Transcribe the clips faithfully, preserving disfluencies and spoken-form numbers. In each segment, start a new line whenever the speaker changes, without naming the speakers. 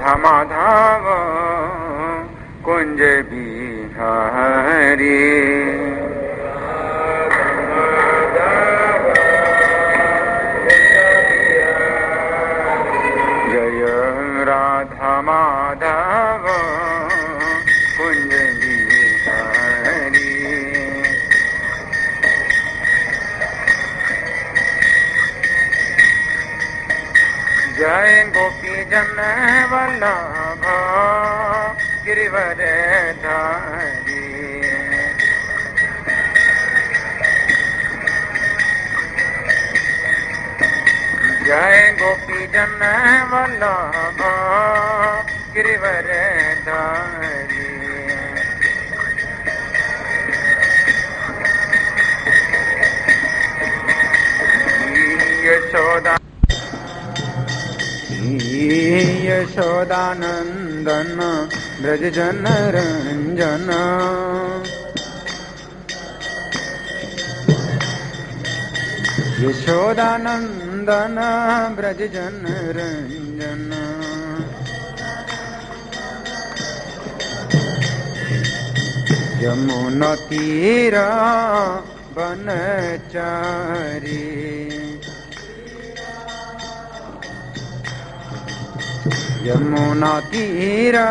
राधा माधव कुंज बिहारी। जय राधा माधव कुंज बिहारी। जय गोपी जन वल्लभ गिरिवर धारी। जय गोपी जन वल्लभ गिरिवर धारी। यशोदा यशोदानंदन ब्रज जन रंजन। यशोदानंदन ब्रज जन रंजन। यमुना तीरा बनचारी। यमुना तीरा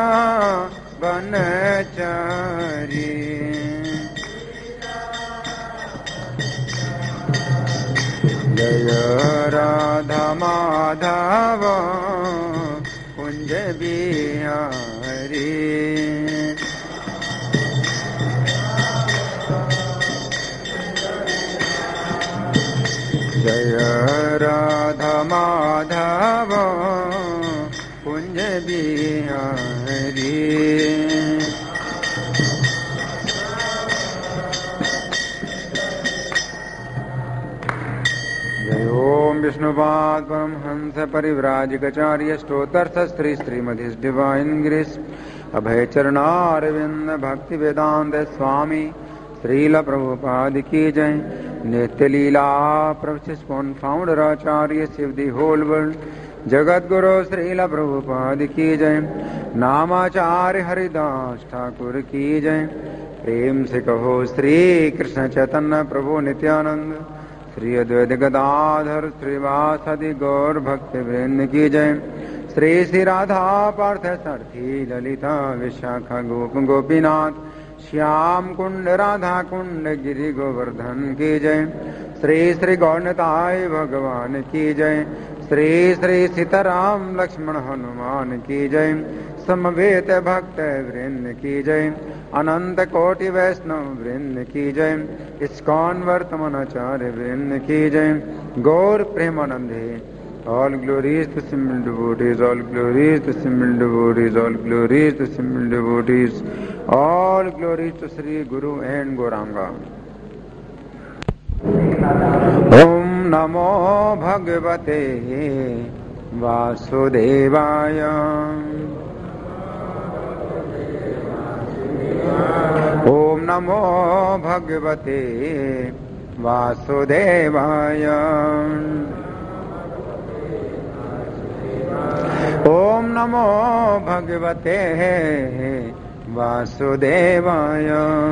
बनचारी। जय राधा माधव कुंज बिहारी। जय राधा माधव कुंज बिहारी। जय ओम विष्णुपाद परमहंस परिव्राजकाचार्य स्तोत्र स्त्री श्रीमती divine grace Abhay Charanaravinda Bhaktivedanta Swami Srila Prabhupada की जय। नित्य लीला प्रभु फाउंडर आचार्य शिव दी होल वर्ल्ड जगत गुरु श्रील प्रभुपाद की जय। नामाचार्य हरिदास ठाकुर की जय। प्रेम से कहो श्री कृष्ण चैतन्य प्रभु नित्यानंद श्री अद्वैत गदाधर श्रीवासदि गौर भक्ति वृंद की जय। श्री श्री राधा पार्थ सारथी ललिता विशाखा गोप गोपीनाथ श्याम कुंड राधा कुंड गिरि गोवर्धन की जय। श्री श्री गौरताय भगवान की जय। श्री श्री सीताराम लक्ष्मण हनुमान की जय। समवेत भक्त वृंद की जय। अनंत कोटि वैष्णव वृंद की जय। इस्कॉन वर्तमानाचार्य वृंद की जय। गौर प्रेमानंदे all glories to simple devotees, all glories to simple devotees, all glories to simple devotees, all glories to Sri Guru and Gauranga. Om Namo Bhagavate Vasudevaya. Om Namo Bhagavate Vasudevaya. ओम नमो भगवते वासुदेवाय।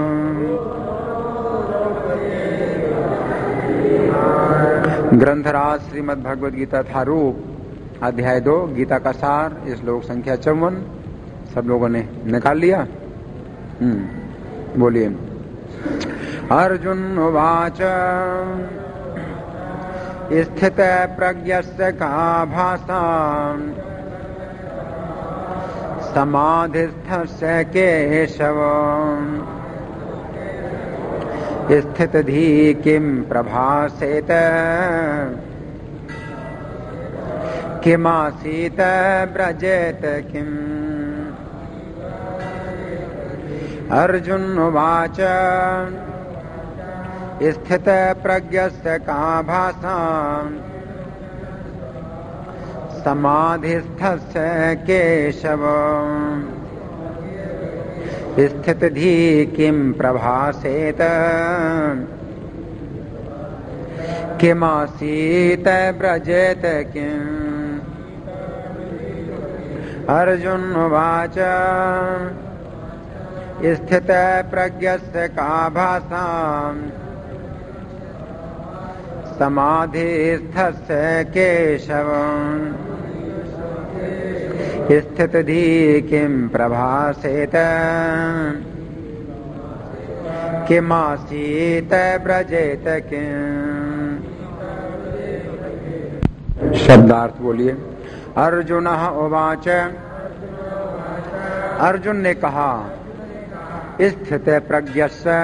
ग्रंथराज श्रीमद् भगवद गीता था रूप अध्याय दो गीता का सार श्लोक संख्या चौवन। सब लोगों ने निकाल लिया? हम्म बोलिए। अर्जुन उवाच स्थित प्रज्ञस्य का भाषा समाधिस्थस्य केशव। स्थितधि किं प्रभासेत किमासीत व्रजेत किम्। अर्जुन उवाच स्थित प्रज्ञस्य का भाषा समाधिस्थस्य केशव। स्थितधि किं प्रभासेत किमासीत व्रजेत किम्। अर्जुन उवाच स्थित प्रज्ञस्य का भाषा समाधिस्थस्य केशव स्थितधि किं प्रभासेत किमासीत ब्रजेत किं। शब्दार्थ बोलिए। अर्जुन उवाच, अर्जुन ने कहा, स्थित प्रज्ञस्य,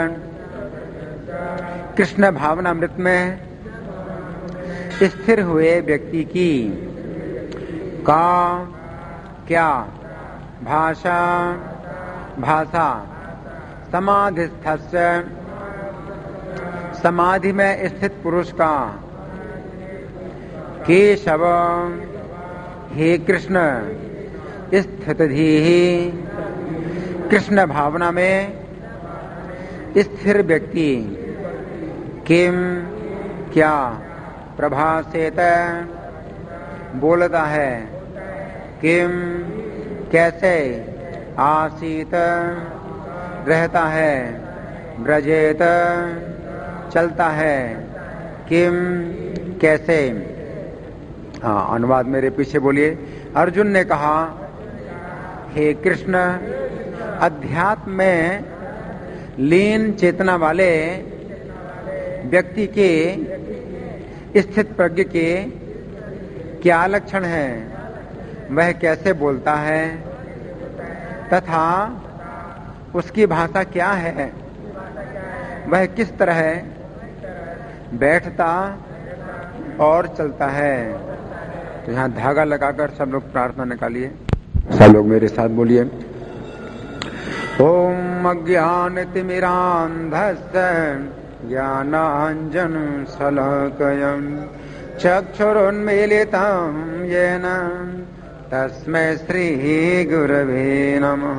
कृष्ण भावनामृत में स्थिर हुए व्यक्ति की का क्या भाषा भाषा समाधिस्थस्य, समाधि में स्थित पुरुष का केशव, हे कृष्ण स्थितधि, कृष्ण भावना में स्थिर व्यक्ति किम क्या प्रभासेत बोलता है, किम कैसे आसीत रहता है, ब्रजेत चलता है, किम कैसे। हाँ, अनुवाद मेरे पीछे बोलिए। अर्जुन ने कहा, हे कृष्ण, अध्यात्म में लीन चेतना वाले व्यक्ति के स्थित प्रज्ञ के क्या लक्षण है, वह कैसे बोलता है तथा उसकी भाषा क्या है, वह किस तरह बैठता और चलता है। तो यहाँ धागा लगाकर सब लोग प्रार्थना निकालिए। सब लोग मेरे साथ बोलिए। ओम अज्ञानतिमिरान्धस्य ज्ञानाञ्जन शलाकयं चक्षुरुन्मीलितं येन तस्मै श्री गुरवे नमः।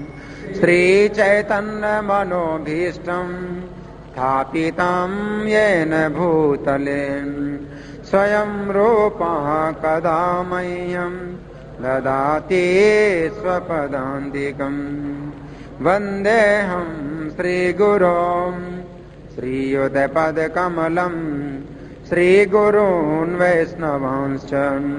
श्रीचैतन्यमनोभीष्टं स्थापितं येन भूतले स्वयं रूपः कदा मह्यं ददाति स्वपदान्तिकम्। वन्देऽहं श्रीगुरों श्रीयुतपदकमलं श्रीगुरून् वैष्णवांश्च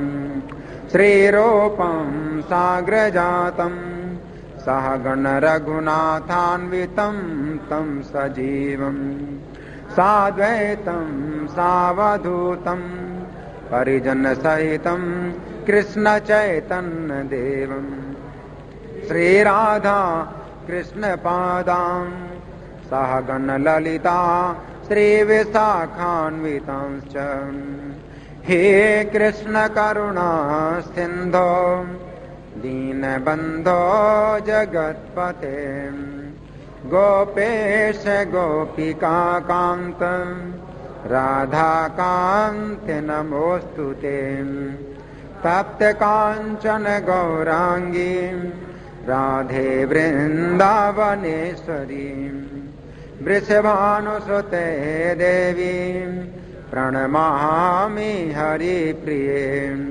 श्रीरूपं साग्रजातं सहगण रघुनाथान्वितं तं सजीवं साद्वैतं सावधूतं परिजन सहितं कृष्ण चैतन्य देवं श्रीराधा कृष्ण पादां सहगण ललिता श्रीविशाखान्वितांश्च। हे कृष्ण करुणा सिन्धो दीनबन्धो जगत्पते गोपेश गोपिका कान्त राधाकान्त नमोऽस्तुते। तप्त काञ्चन गौरांगी राधे वृन्दावनेश्वरी वृषभानुसुते देवी प्रणमामि हरिप्रिये।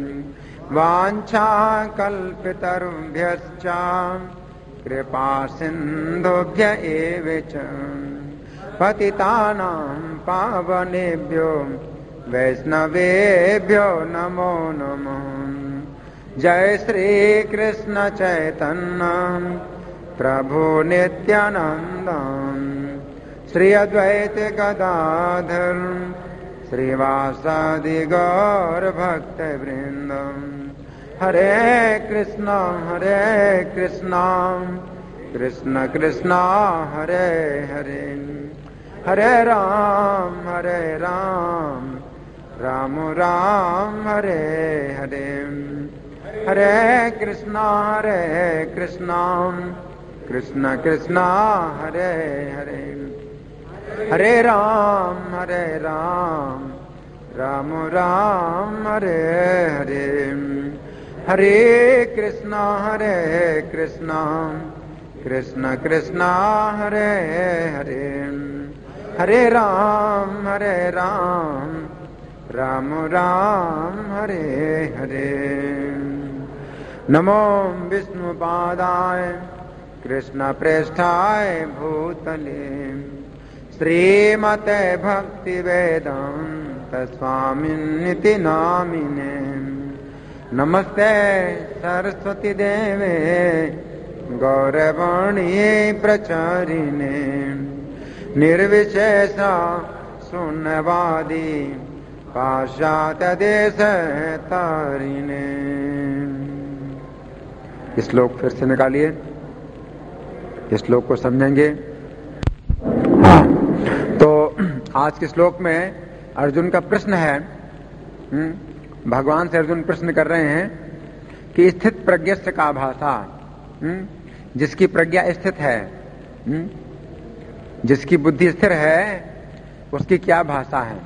वाञ्छाकल्पतरुभ्यश्च कृपा सिन्धुभ्य एव च पतितानां पावनेभ्यो वैष्णवेभ्यो नमो नमः। जय श्री कृष्ण चैतन्य प्रभु नित्यानंद श्री अद्वैत गदाधर श्रीवासादि गौर भक्त वृंद। हरे कृष्णा हरे कृष्णा कृष्ण कृष्णा हरे हरे हरे राम हरे राम राम राम हरे हरे हरे कृष्णा हरे कृष्णा कृष्ण कृष्णा हरे हरे हरे राम हरे राम राम राम हरे हरे हरे कृष्णा हरे कृष्णा कृष्ण कृष्णा हरे हरे हरे राम हरे राम राम राम हरे हरे। नमो विष्णुपादाय कृष्णप्रेष्ठाय भूतले श्रीमते भक्तिवेदान्त स्वामिन्निति नामिने नमस्ते सरस्वती देवे गौरवाण्ये प्रचारिणे निर्विशेषा शून्यवादी पाश्चात्य देश तारिणे। इस श्लोक फिर से निकालिए, इस श्लोक को समझेंगे। हाँ, तो आज के श्लोक में अर्जुन का प्रश्न है, भगवान से अर्जुन प्रश्न कर रहे हैं कि स्थित प्रज्ञस्य का भाषा, जिसकी प्रज्ञा स्थित है, जिसकी बुद्धि स्थिर है, उसकी क्या भाषा है,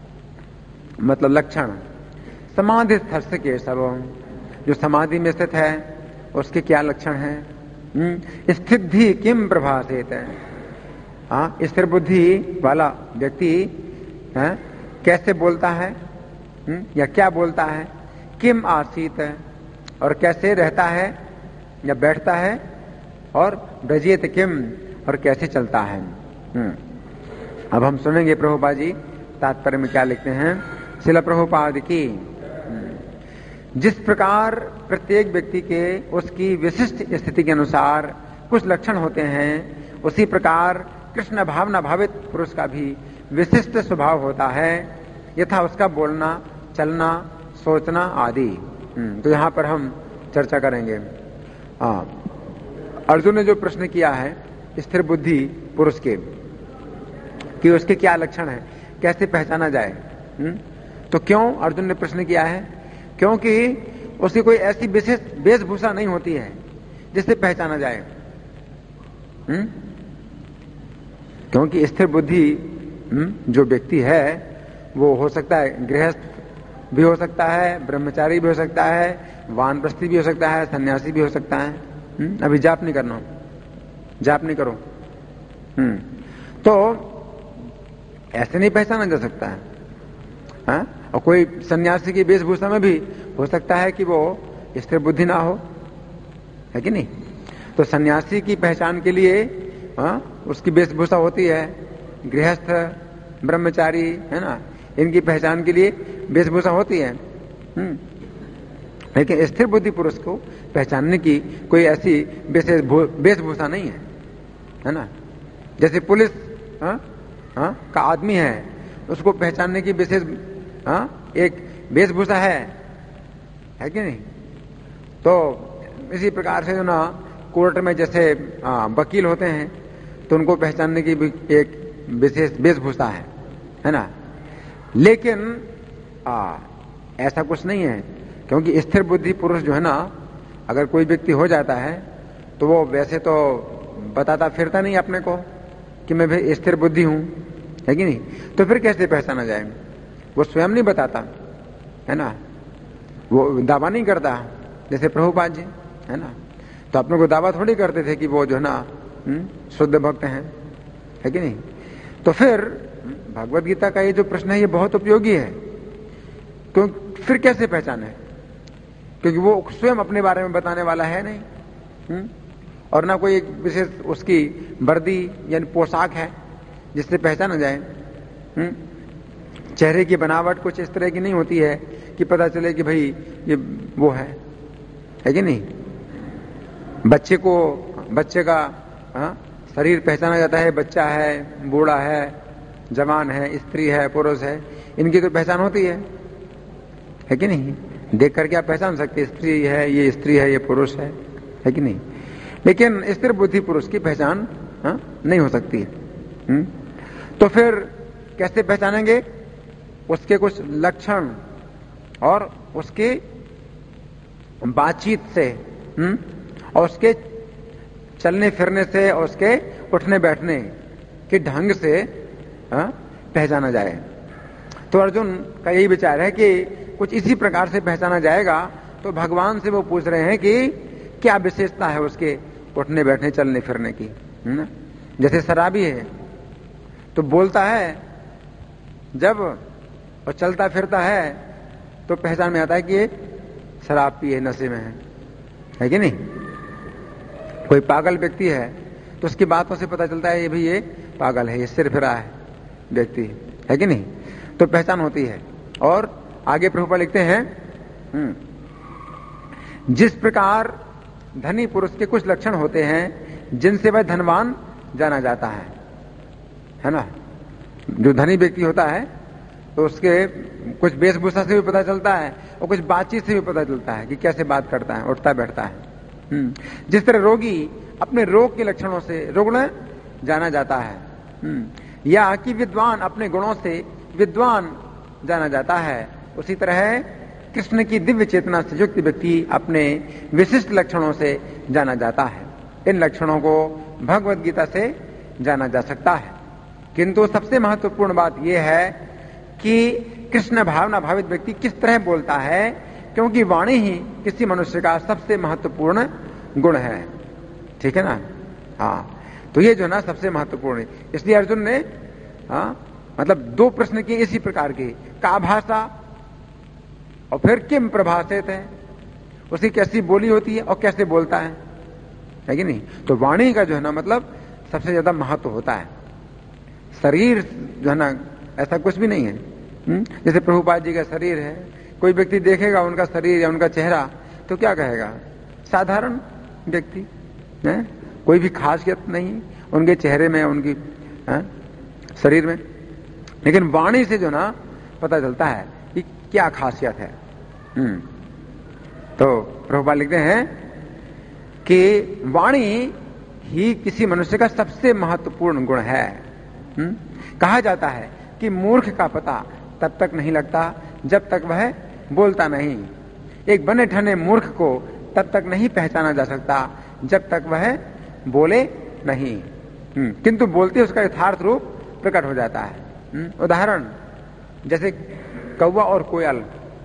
मतलब लक्षण। समाधि स्थित के सब, जो समाधि में स्थित है उसके क्या लक्षण हैं। स्थिति किम प्रभाषित है, हाँ, स्थिर बुद्धि वाला व्यक्ति है कैसे बोलता है, हुँ? या क्या बोलता है। किम आसीत है, और कैसे रहता है या बैठता है, और ब्रजेत किम, और कैसे चलता है। हुँ? अब हम सुनेंगे प्रभुपाद जी तात्पर्य में क्या लिखते हैं। शिला प्रभुपाद की, जिस प्रकार प्रत्येक व्यक्ति के उसकी विशिष्ट स्थिति के अनुसार कुछ लक्षण होते हैं, उसी प्रकार कृष्ण भावना भावित पुरुष का भी विशिष्ट स्वभाव होता है, यथा उसका बोलना, चलना, सोचना आदि। तो यहां पर हम चर्चा करेंगे। हाँ, अर्जुन ने जो प्रश्न किया है स्थिर बुद्धि पुरुष के, कि उसके क्या लक्षण है, कैसे पहचाना जाए। हुँ? तो क्यों अर्जुन ने प्रश्न किया है, क्योंकि उसकी कोई ऐसी विशेष वेशभूषा नहीं होती है जिससे पहचाना जाए। हुँ? क्योंकि स्थिर बुद्धि जो व्यक्ति है वो हो सकता है गृहस्थ भी हो सकता है, ब्रह्मचारी भी हो सकता है, वानप्रस्थी भी हो सकता है, सन्यासी भी हो सकता है। हुँ? अभी जाप नहीं करना, जाप नहीं करो। हुँ? तो ऐसे नहीं पहचाना जा सकता है। हाँ? और कोई सन्यासी की वेशभूषा में भी हो सकता है कि वो स्थिर बुद्धि ना हो, है कि नहीं। तो सन्यासी की पहचान के लिए हाँ, उसकी वेशभूषा होती है, गृहस्थ, ब्रह्मचारी, है ना, इनकी पहचान के लिए वेशभूषा होती है। हम्म लेकिन स्थिर बुद्धि पुरुष को पहचानने की कोई ऐसी विशेष वेशभूषा नहीं है, है ना। जैसे पुलिस हाँ, हाँ, का आदमी है, उसको पहचानने की विशेष हाँ, एक वेशभूषा है, है कि नहीं। तो इसी प्रकार से जो ना कोर्ट में जैसे आ, वकील होते हैं तो उनको पहचानने की भी एक विशेष वेशभूषा है, है ना। लेकिन आ, ऐसा कुछ नहीं है, क्योंकि स्थिर बुद्धि पुरुष जो है ना, अगर कोई व्यक्ति हो जाता है तो वो वैसे तो बताता फिरता नहीं अपने को कि मैं भी स्थिर बुद्धि हूं, है कि नहीं। तो फिर कैसे पहचाना जाए, वो स्वयं नहीं बताता, है ना, वो दावा नहीं करता जैसे प्रभुपाद जी, है ना। तो अपने को दावा थोड़ी करते थे कि वो जो है ना शुद्ध भक्त हैं, है कि नहीं। तो फिर भगवत गीता का ये जो प्रश्न है ये बहुत उपयोगी है, क्यों, फिर कैसे पहचाने, क्योंकि वो स्वयं अपने बारे में बताने वाला है नहीं। हुँ? और ना कोई एक विशेष उसकी वर्दी यानी पोशाक है जिससे पहचाना जाए। हुँ? चेहरे की बनावट कुछ इस तरह की नहीं होती है कि पता चले कि भाई ये वो है, है कि नहीं। बच्चे को, बच्चे का हाँ, शरीर पहचाना जाता है, बच्चा है, बूढ़ा है, जवान है, स्त्री है, पुरुष है, इनकी तो पहचान होती है, है कि नहीं। देख करके आप पहचान सकते स्त्री है, ये स्त्री है, ये पुरुष है, है कि नहीं। लेकिन स्थिर बुद्धि पुरुष की पहचान हाँ, नहीं हो सकती है। हुँ? तो फिर कैसे पहचानेंगे, उसके कुछ लक्षण और उसके बातचीत से, हुँ? और उसके चलने फिरने से और उसके उठने बैठने के ढंग से हाँ, पहचाना जाए। तो अर्जुन का यही विचार है कि कुछ इसी प्रकार से पहचाना जाएगा। तो भगवान से वो पूछ रहे हैं कि क्या विशेषता है उसके उठने बैठने चलने फिरने की। है? जैसे शराबी है तो बोलता है जब और चलता फिरता है तो पहचान में आता है कि ये शराब पिए, नशे में है, है कि नहीं? कोई पागल व्यक्ति है तो उसकी बातों से पता चलता है ये भी ये पागल है, ये सिर फिरा है व्यक्ति, है कि नहीं? तो पहचान होती है। और आगे प्रभुपाद लिखते हैं, जिस प्रकार धनी पुरुष के कुछ लक्षण होते हैं जिनसे वह धनवान जाना जाता है, है ना? जो धनी व्यक्ति होता है तो उसके कुछ वेशभूषा से भी पता चलता है और कुछ बातचीत से भी पता चलता है कि कैसे बात करता है, उठता बैठता है। जिस तरह रोगी अपने रोग के लक्षणों से रुग्ण जाना जाता है, या कि विद्वान अपने गुणों से विद्वान जाना जाता है, उसी तरह कृष्ण की दिव्य चेतना से युक्त व्यक्ति अपने विशिष्ट लक्षणों से जाना जाता है। इन लक्षणों को भगवत गीता से जाना जा सकता है, किंतु सबसे महत्वपूर्ण बात यह है कि कृष्ण भावना भावित व्यक्ति किस तरह बोलता है, क्योंकि वाणी ही किसी मनुष्य का सबसे महत्वपूर्ण गुण है। ठीक है ना? हाँ, तो ये जो ना सबसे महत्वपूर्ण है। इसलिए अर्जुन ने हाँ मतलब दो प्रश्न किए इसी प्रकार के, का भाषा और फिर किम प्रभाषित है, उसकी कैसी बोली होती है और कैसे बोलता है, है कि नहीं? तो वाणी का जो है ना मतलब सबसे ज्यादा महत्व होता है। शरीर जो है ना ऐसा कुछ भी नहीं है। हुँ? जैसे प्रभुपाद जी का शरीर है, कोई व्यक्ति देखेगा उनका शरीर या उनका चेहरा तो क्या कहेगा? साधारण व्यक्ति है, कोई भी खासियत नहीं उनके चेहरे में, उनकी है, शरीर में। लेकिन वाणी से जो ना पता चलता है कि क्या खासियत है। हम्म तो प्रभुपाद लिखते हैं कि वाणी ही किसी मनुष्य का सबसे महत्वपूर्ण गुण है। हम्म कहा जाता है कि मूर्ख का पता तब तक नहीं लगता जब तक वह बोलता नहीं। एक बने ठने मूर्ख को तब तक नहीं पहचाना जा सकता जब तक वह बोले नहीं, किंतु बोलते उसका यथार्थ रूप प्रकट हो जाता है। उदाहरण जैसे कौवा और कोयल।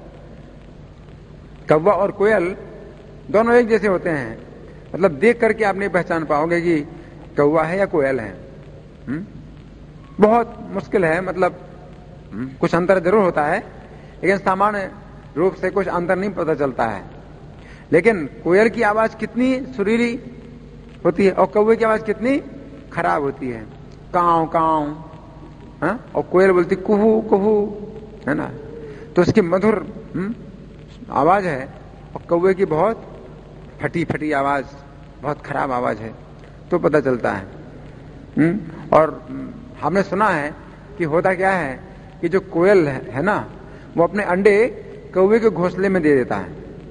कौवा और कोयल दोनों एक जैसे होते हैं, मतलब देख करके आप नहीं पहचान पाओगे कि कौवा है या कोयल है। हुँ? बहुत मुश्किल है, मतलब हुँ? कुछ अंतर जरूर होता है, लेकिन सामान्य रूप से कुछ अंतर नहीं पता चलता है। लेकिन कोयल की आवाज कितनी सुरीली होती है और कौवे की आवाज कितनी खराब होती है, काव काव, हाँ? और कोयल बोलती कुहू कुहू, है ना? तो उसकी मधुर हुँ? आवाज है और कौवे की बहुत फटी फटी आवाज, बहुत खराब आवाज है, तो पता चलता है। हुँ? और हमने सुना है कि होता क्या है कि जो कोयल है, है ना, वो अपने अंडे कौवे के घोंसले में दे देता है।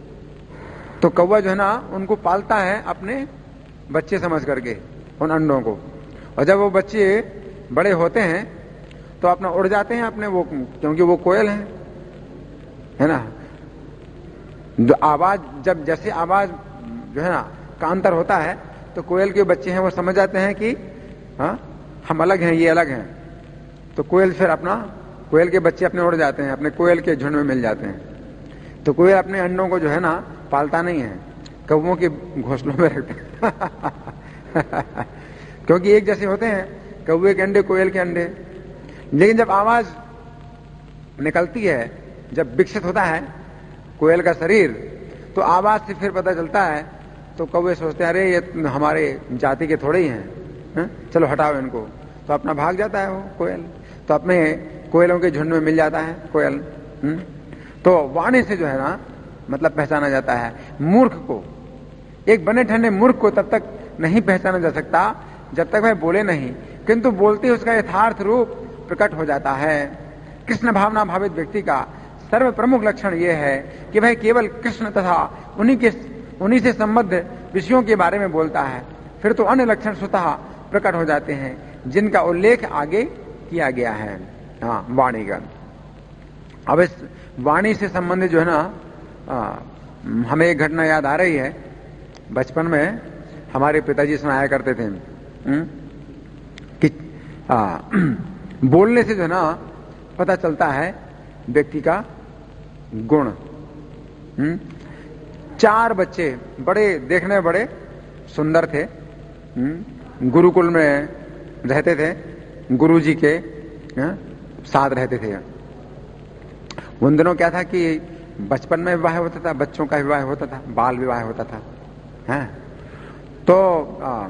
तो कौवा जो है ना उनको पालता है अपने बच्चे समझ करके, उन अंडों को, और जब वो बच्चे बड़े होते हैं तो अपना उड़ जाते हैं अपने, वो क्योंकि वो कोयल है, है ना? जो आवाज, जब जैसे आवाज जो है ना का अंतर होता है तो कोयल के बच्चे हैं वो समझ जाते हैं कि हाँ हम अलग हैं, ये अलग हैं। तो कोयल फिर अपना, कोयल के बच्चे अपने उड़ जाते हैं, अपने कोयल के झुंड में मिल जाते हैं। तो कोयल अपने अंडों को जो है ना पालता नहीं है, कौवों के घोंसलों में रखता है क्योंकि एक जैसे होते हैं कौवे के अंडे, कोयल के अंडे। लेकिन जब आवाज निकलती है, जब विकसित होता है कोयल का शरीर, तो आवाज से फिर पता चलता है। तो कौवे सोचते हैं अरे ये हमारे जाति के थोड़े ही हैं, है? चलो हटाओ इनको, तो अपना भाग जाता है वो कोयल, तो अपने कोयलों के झुंड में मिल जाता है कोयल। हुँ? तो वाणी से जो है ना मतलब पहचाना जाता है मूर्ख को। एक बने ठंडे मूर्ख को तब तक नहीं पहचाना जा सकता जब तक वह बोले नहीं, किंतु बोलते उसका यथार्थ रूप प्रकट हो जाता है। कृष्ण भावना भावित व्यक्ति का सर्व प्रमुख लक्षण यह है कि वह केवल कृष्ण तथा उन्हीं के उन्हीं से संबद्ध विषयों के बारे में बोलता है। फिर तो अन्य लक्षण स्वतः प्रकट हो जाते हैं जिनका उल्लेख आगे किया गया है। हाँ, वाणी का। अब इस वाणी से संबंधित जो है ना आ, हमें एक घटना याद आ रही है। बचपन में हमारे पिताजी सुनाया करते थे हुँ? कि आ, बोलने से जो है ना पता चलता है व्यक्ति का गुण। हुँ? चार बच्चे बड़े देखने में बड़े सुंदर थे, हुँ? गुरुकुल में रहते थे, गुरुजी के हुँ? साथ रहते थे। उन दिनों क्या था कि बचपन में विवाह होता था, बच्चों का विवाह होता था, बाल विवाह होता था। हैं। तो आ,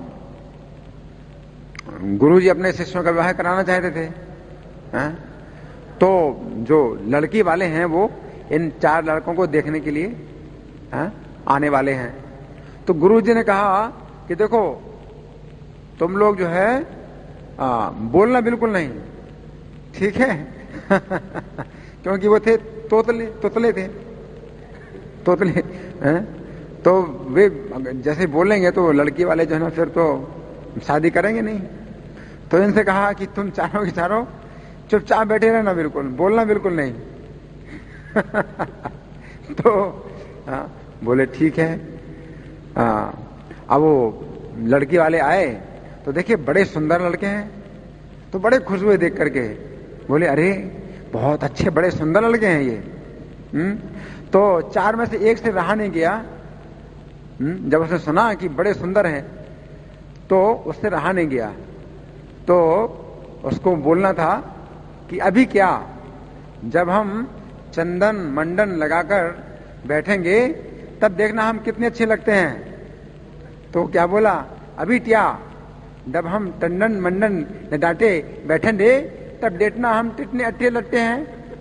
गुरुजी अपने शिष्यों का विवाह कराना चाहते थे, हैं? तो जो लड़की वाले हैं वो इन चार लड़कों को देखने के लिए हैं, आने वाले हैं। तो गुरुजी ने कहा कि देखो तुम लोग जो है आ, बोलना बिल्कुल नहीं, ठीक है? क्योंकि वो थे तोतले तोतले थे तोतले हैं? तो वे जैसे बोलेंगे तो लड़की वाले जो है ना फिर तो शादी करेंगे नहीं। तो इनसे कहा कि तुम चारों के चारों चुपचाप बैठे रहना, बिल्कुल बोलना बिल्कुल नहीं। तो आ, बोले ठीक है। आ, अब वो लड़की वाले आए तो देखिए बड़े सुंदर लड़के हैं, तो बड़े खुश हुए देख करके, बोले अरे बहुत अच्छे बड़े सुंदर लड़के हैं ये। हुँ? तो चार में से एक से रहा नहीं गया। हुँ? जब उसने सुना कि बड़े सुंदर हैं तो उससे रहा नहीं गया। तो उसको बोलना था कि अभी क्या, जब हम चंदन मंडन लगाकर बैठेंगे तब देखना हम कितने अच्छे लगते हैं। तो क्या बोला, अभी क्या, जब हम टंडन मंडन डांटे बैठेंगे तब देखना हम कितने अच्छे लगते हैं।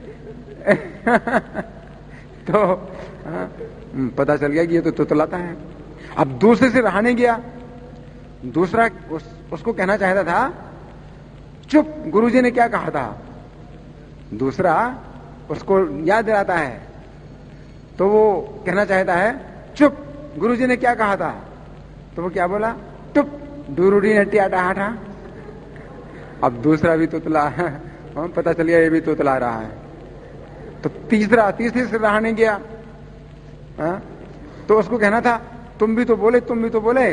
तो हाँ, पता चल गया कि ये तो तुतलाता है। अब दूसरे से रहा नहीं गया, दूसरा उस, उसको कहना चाहता था चुप, गुरुजी ने क्या कहा था। दूसरा उसको याद दिलाता है तो वो कहना चाहता है चुप, गुरुजी ने क्या कहा था। तो वो क्या बोला, चुप डूरूडी नटी आटा हाटा। अब दूसरा भी तुतला है, पता चल गया ये भी तुतला रहा है। तो तीसरा तीसरे से रहा नहीं गया। हा? तो उसको कहना था तुम भी तो बोले तुम भी तो बोले।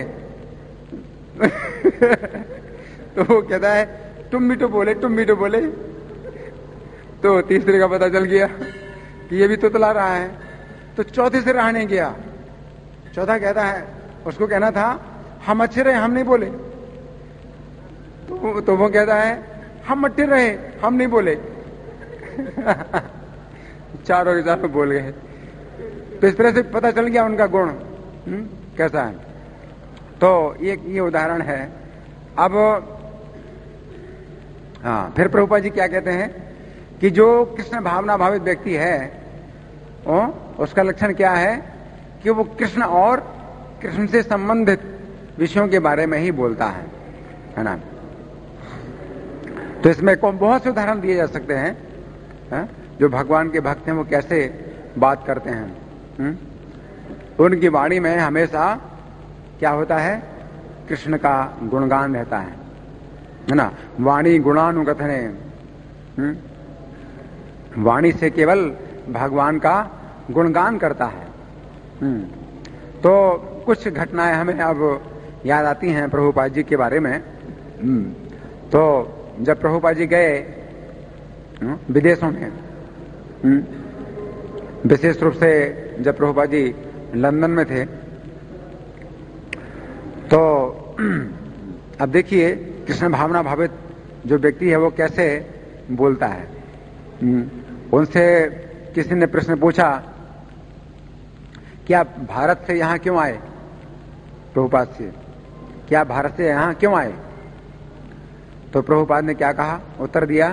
तो वो कहता है तुम भी तो बोले तुम भी तो बोले। तो तीसरे का पता चल गया कि ये भी तुतला रहा है। तो चौथे से रहा नहीं गया। चौथा कहता है, उसको कहना था हम अच्छे रहे हम नहीं बोले। तो, तो वो कहता है हम अच्छे रहे हम नहीं बोले। चारों के चारों बोल गए। तो इस तरह से पता चल गया उनका गुण हुँ? कैसा है। तो ये ये उदाहरण है। अब हाँ, फिर प्रभुपाद जी क्या कहते हैं कि जो कृष्ण भावना भावित व्यक्ति है ओ, उसका लक्षण क्या है कि वो कृष्ण और कृष्ण से संबंधित विषयों के बारे में ही बोलता है, है ना। तो इसमें बहुत से उदाहरण दिए जा सकते हैं, है? जो भगवान के भक्त हैं वो कैसे बात करते हैं। हुँ? उनकी वाणी में हमेशा क्या होता है, कृष्ण का गुणगान रहता है, है ना। वाणी गुणानुकथने, वाणी से केवल भगवान का गुणगान करता है। हुँ? तो कुछ घटनाएं हमें अब याद आती हैं प्रभुपाद जी के बारे में। हुँ? तो जब प्रभुपाद जी गए विदेशों में, विशेष रूप से जब प्रभुपाद जी लंदन में थे, तो अब देखिए कृष्ण भावना भावित जो व्यक्ति है वो कैसे बोलता है। उनसे किसी ने प्रश्न पूछा कि आप भारत से यहां क्यों आए, प्रभुपाद से, क्या भारत से यहां क्यों आए। तो प्रभुपाद ने क्या कहा, उत्तर दिया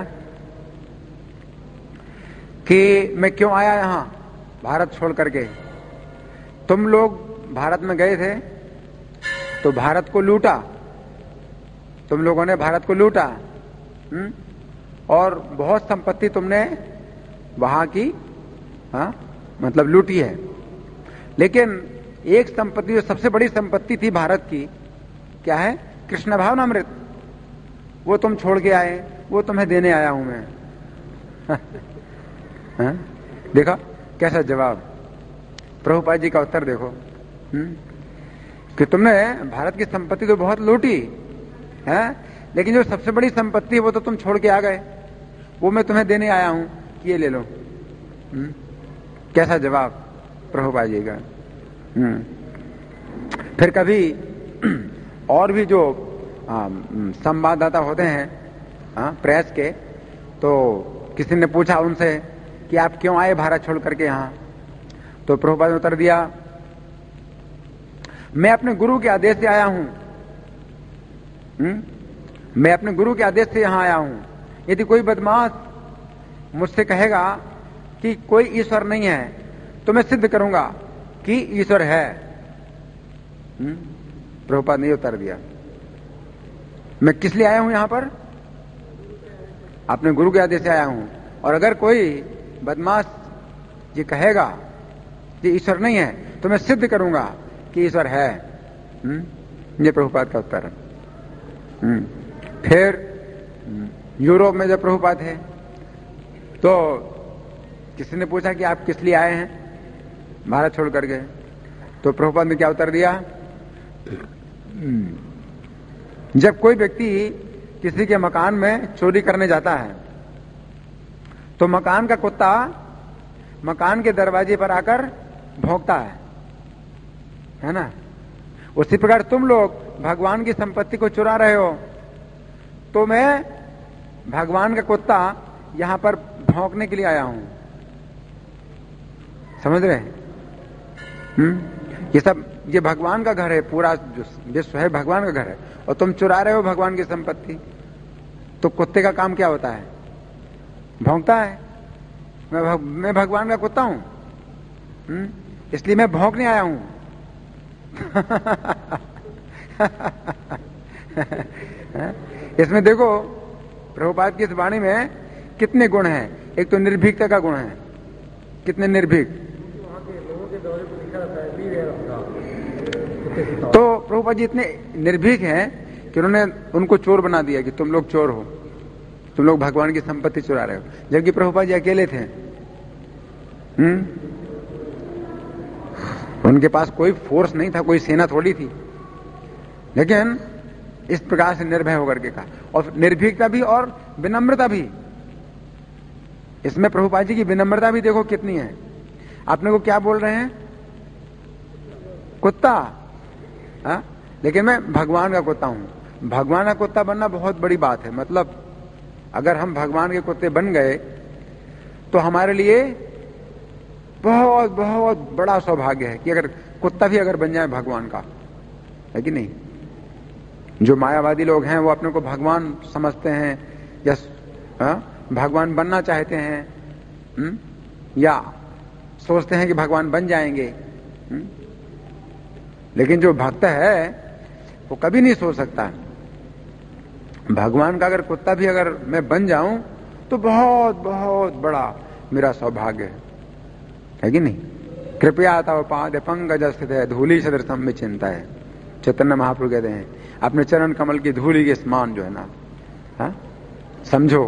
कि मैं क्यों आया यहां भारत छोड़ करके। तुम लोग भारत में गए थे तो भारत को लूटा, तुम लोगों ने भारत को लूटा, हुँ? और बहुत संपत्ति तुमने वहां की, हाँ, मतलब लूटी है। लेकिन एक संपत्ति जो सबसे बड़ी संपत्ति थी भारत की, क्या है, कृष्ण भावनामृत, वो तुम छोड़ के आए, वो तुम्हें देने आया हूं मैं। हाँ? देखा कैसा जवाब, प्रभुपाद जी का उत्तर देखो। हुँ? कि तुमने भारत की संपत्ति तो बहुत लूटी है, लेकिन जो सबसे बड़ी संपत्ति है वो तो तुम छोड़ के आ गए, वो मैं तुम्हें देने आया हूं, ये ले लो। हुँ? कैसा जवाब प्रभुपाद जी का। हुँ? फिर कभी और भी जो संवाददाता होते हैं, हाँ, प्रेस के, तो किसी ने पूछा उनसे कि आप क्यों आए भारत छोड़ करके यहां। तो प्रभुपाद ने उत्तर दिया, मैं अपने गुरु के आदेश से आया हूं, हुँ? मैं अपने गुरु के आदेश से यहां आया हूं। यदि कोई बदमाश मुझसे कहेगा कि कोई ईश्वर नहीं है, तो मैं सिद्ध करूंगा कि ईश्वर है। हुँ? प्रभुपाद ने उत्तर दिया, मैं किस लिए आया हूं यहां पर? अपने गुरु के आदेश से आया हूं। और अगर कोई बदमाश ये कहेगा कि ईश्वर नहीं है, तो मैं सिद्ध करूंगा कि ईश्वर है। हुँ? ये प्रभुपाद का उत्तर है। हुँ? फिर यूरोप में जब प्रभुपाद थे, तो किसी ने पूछा कि आप किस लिए आए हैं भारत छोड़ करके? तो प्रभुपाद ने क्या उत्तर दिया? जब कोई व्यक्ति किसी के मकान में चोरी करने जाता है, तो मकान का कुत्ता मकान के दरवाजे पर आकर भौंकता है, है ना? उसी प्रकार तुम लोग भगवान की संपत्ति को चुरा रहे हो, तो मैं भगवान का कुत्ता यहां पर भौंकने के लिए आया हूं। समझ रहे? हम्म ये सब, ये भगवान का घर है, पूरा जो विश्व है भगवान का घर है, और तुम चुरा रहे हो भगवान की संपत्ति। तो कुत्ते का काम क्या होता है? भौंकता है। मैं भग, मैं भगवान का कुत्ता हूं, हम्म इसलिए मैं भौंकने आया हूं। इसमें देखो प्रभुपाद की इस वाणी में कितने गुण हैं। एक तो निर्भीकता का गुण है, कितने निर्भीक। तो प्रभुपाद जी इतने निर्भीक हैं कि उन्होंने उनको चोर बना दिया कि तुम लोग चोर हो, तुम लोग भगवान की संपत्ति चुरा रहे हो, जबकि प्रभुपाद जी अकेले थे। हम्म उनके पास कोई फोर्स नहीं था, कोई सेना थोड़ी थी, लेकिन इस प्रकार से निर्भय होकर के कहा। और निर्भीकता भी और विनम्रता भी। इसमें प्रभुपाद जी की विनम्रता भी देखो कितनी है। अपने को क्या बोल रहे हैं? कुत्ता। हा? लेकिन मैं भगवान का कुत्ता हूं। भगवान का कुत्ता बनना बहुत बड़ी बात है। मतलब अगर हम भगवान के कुत्ते बन गए तो हमारे लिए बहुत बहुत बड़ा सौभाग्य है कि अगर कुत्ता भी अगर बन जाए भगवान का, है कि नहीं? जो मायावादी लोग हैं वो अपने को भगवान समझते हैं या हा? भगवान बनना चाहते हैं, हुँ? या सोचते हैं कि भगवान बन जाएंगे, हुँ? लेकिन जो भक्त है वो कभी नहीं सोच सकता भगवान का अगर कुत्ता भी अगर मैं बन जाऊं तो बहुत बहुत बड़ा मेरा सौभाग्य है, है कि नहीं? कृपया तव पाद पंकज स्थित है धूलि सदृशम में चिंता है। चैतन्य महाप्रभु कहते हैं अपने चरण कमल की धूलि के समान जो है ना, हा? समझो।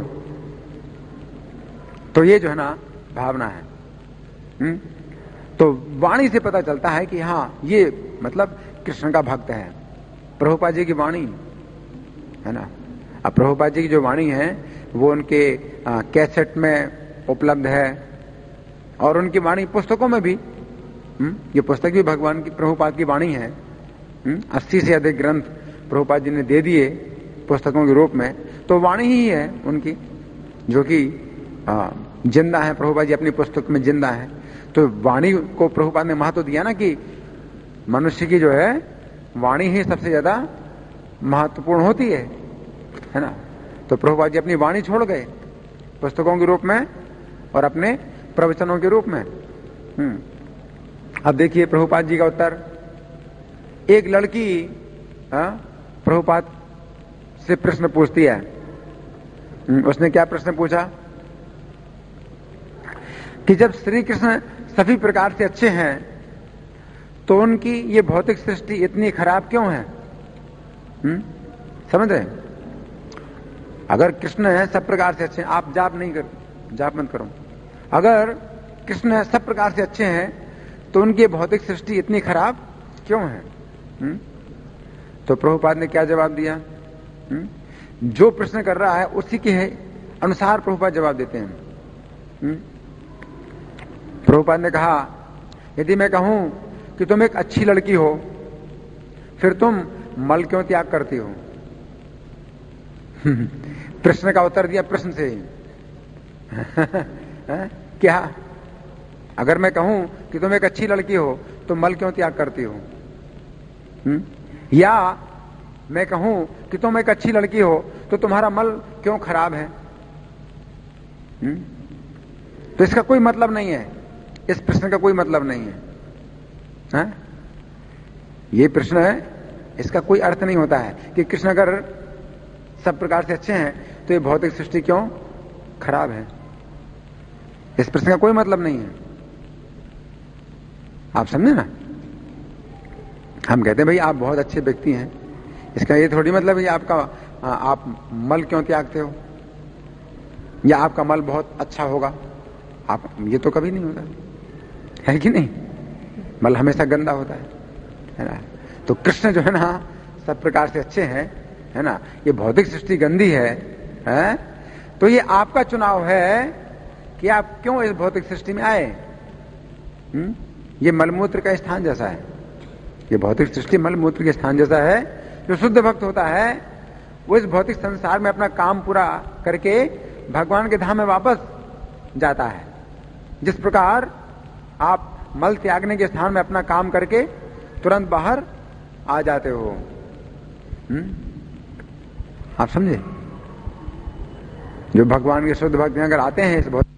तो ये जो है ना भावना है। हुँ? तो वाणी से पता चलता है कि हाँ ये मतलब कृष्ण का भक्त है। प्रभुपाद जी की वाणी है ना, अब प्रभुपाद जी की जो वाणी है वो उनके आ, कैसेट में उपलब्ध है और उनकी वाणी पुस्तकों में भी। हुँ? ये पुस्तक भी भगवान की प्रभुपाद की वाणी है। अस्सी से अधिक ग्रंथ प्रभुपाद जी ने दे दिए पुस्तकों के रूप में, तो वाणी ही है उनकी जो कि जिंदा है। प्रभुपाद जी अपनी पुस्तक में जिंदा है। तो वाणी को प्रभुपाद ने महत्व दिया ना कि मनुष्य की जो है वाणी ही सबसे ज्यादा महत्वपूर्ण होती है, है ना? तो प्रभुपाद जी अपनी वाणी छोड़ गए पुस्तकों के रूप में और अपने प्रवचनों के रूप में। हम्म अब देखिए प्रभुपाद जी का उत्तर। एक लड़की प्रभुपाद से प्रश्न पूछती है। उसने क्या प्रश्न पूछा कि जब श्री कृष्ण सभी प्रकार से अच्छे हैं तो उनकी ये भौतिक सृष्टि इतनी खराब क्यों है? हुँ? समझ रहे? अगर कृष्ण है सब प्रकार से अच्छे हैं, आप जाप नहीं कर जाप मत करो। अगर कृष्ण है सब प्रकार से अच्छे हैं तो उनकी भौतिक सृष्टि इतनी खराब क्यों है? हुँ? तो प्रभुपाद ने क्या जवाब दिया? हुँ? जो प्रश्न कर रहा है उसी के अनुसार प्रभुपाद जवाब देते हैं। हुँ? प्रभुपाद ने कहा यदि मैं कहूं कि तुम एक अच्छी लड़की हो फिर तुम मल क्यों त्याग करती हो? प्रश्न का उत्तर दिया प्रश्न से ही। क्या? अगर मैं कहूं कि तुम एक अच्छी लड़की हो तो मल क्यों त्याग करती हो? हुँ? या मैं कहूं कि तुम एक अच्छी लड़की हो तो तुम्हारा मल क्यों खराब है? हुँ? तो इसका कोई मतलब नहीं है, इस प्रश्न का कोई मतलब नहीं है, है? ये प्रश्न है, इसका कोई अर्थ नहीं होता है कि कृष्ण अगर सब प्रकार से अच्छे हैं तो ये भौतिक सृष्टि क्यों खराब है। इस प्रश्न का कोई मतलब नहीं है, आप समझे ना। हम कहते हैं भाई आप बहुत अच्छे व्यक्ति हैं, इसका ये थोड़ी मतलब है आपका आप मल क्यों त्यागते हो, या आपका मल बहुत अच्छा होगा। आप ये तो कभी नहीं होता है कि नहीं, मल हमेशा गंदा होता है, है ना। तो कृष्ण जो है ना सब प्रकार से अच्छे हैं, है ना। ये भौतिक सृष्टि गंदी है, है? तो ये आपका चुनाव है कि आप क्यों इस भौतिक सृष्टि में आए। हुँ? ये मलमूत्र का स्थान जैसा है, ये भौतिक सृष्टि मलमूत्र के स्थान जैसा है। जो शुद्ध भक्त होता है वो इस भौतिक संसार में अपना काम पूरा करके भगवान के धाम में वापस जाता है। जिस प्रकार आप मल त्यागने के स्थान में अपना काम करके तुरंत बाहर आ जाते हो। हुँ? आप समझे। जो भगवान के शुद्ध भक्त अगर आते हैं इस